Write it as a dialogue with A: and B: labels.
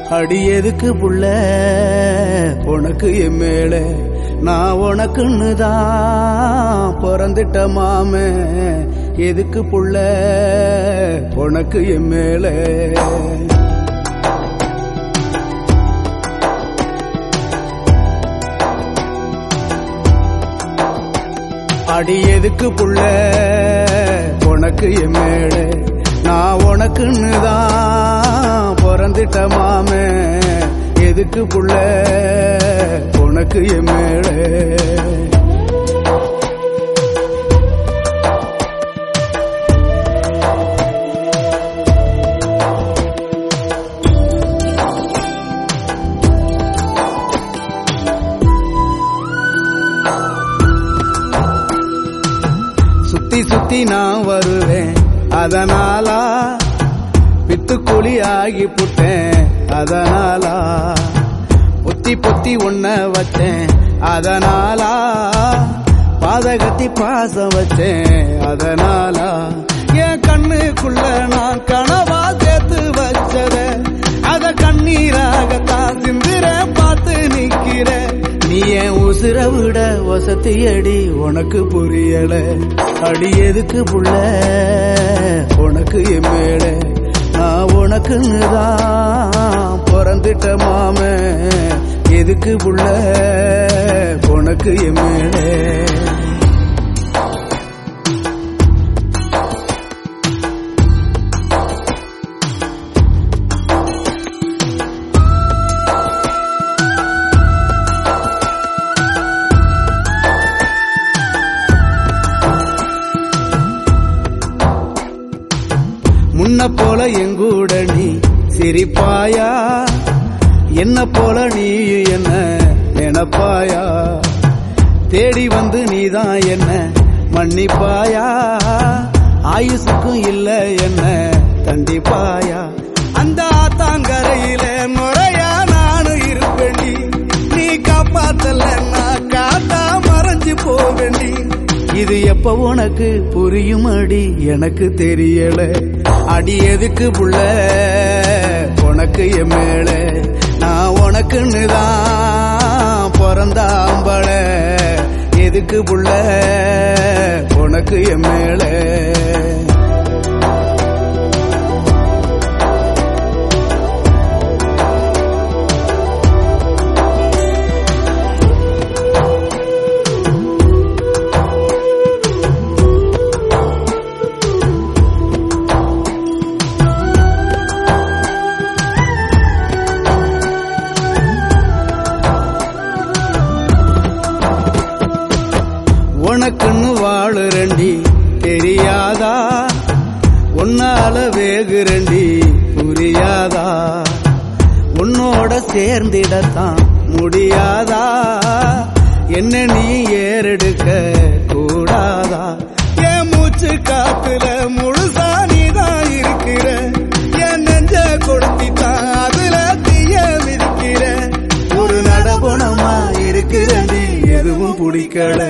A: அடி எதுக்கு புள்ள உனக்கு என் மேல நான் உனக்குன்னு தான் பிறந்துட்ட மாமே எதுக்கு புள்ள உனக்கு என் மேல அடி எதுக்கு புள்ள உனக்கு என் மேல நான் உனக்குன்னு தான் பிறந்துட்ட மாமே எதுக்கு புள்ள உனக்கு என் மேல சுத்தி சுத்தி நான் வருவேன் அதனாலா பித்துக்குழி ஆகி புட்டேன் அதனாலா பொத்தி பொத்தி உன்ன வச்சேன் அதனாலா பாதகத்தி பாசம் வச்சேன் அதனாலா என் கண்ணுக்குள்ள நான் கனவா சேர்த்து வச்சத அத கண்ணீராகத்தான் சிந்துற பார்த்து நிக்கிற நீ என் உசுர விட வசதியடி உனக்கு புரியல அடி எதுக்கு புள்ள உனக்கு என் மேல நான் உனக்குன்னு தான் பிறந்துட்ட மாமே எதுக்கு புள்ள உனக்கு என் மேல முன்ன போல எங்கூட நீ சிரிப்பாயா என்ன போல நீ என்ன நினைப்பாயா தேடி வந்து நீதான் என்ன மன்னிப்பாயா ஆயுசுக்கும் இல்ல என்ன தண்டிப்பாயா அந்த ஆத்தாங்கரையில முறையா நானும் இருப்பேண்டி நீ காப்பாத்தல நான் காத்தா மறைஞ்சு போவேண்டி இது எப்ப உனக்கு புரியும் அடி எனக்கு தெரியல அடி எதுக்கு புள்ள உனக்கு என் மேல நான் உனக்குன்னு தான் பிறந்தாம்பள எதுக்கு புள்ள உனக்கு என் மேல உனக்குன்னு வாழுறண்டி தெரியாதா உன்னால வேகுறண்டி புரியாதா உன்னோட சேர்ந்திடத்தான் முடியாதா என்ன நீ ஏறெடுக்க கூடாதா என் மூச்சு காத்துல முழுசா நீதான் இருக்கிற என் நெஞ்ச கொடுத்தித்தான் அதுல தீய விதிக்கிற ஒரு நடபணமா இருக்கிறண்டி எதுவும் பிடிக்கல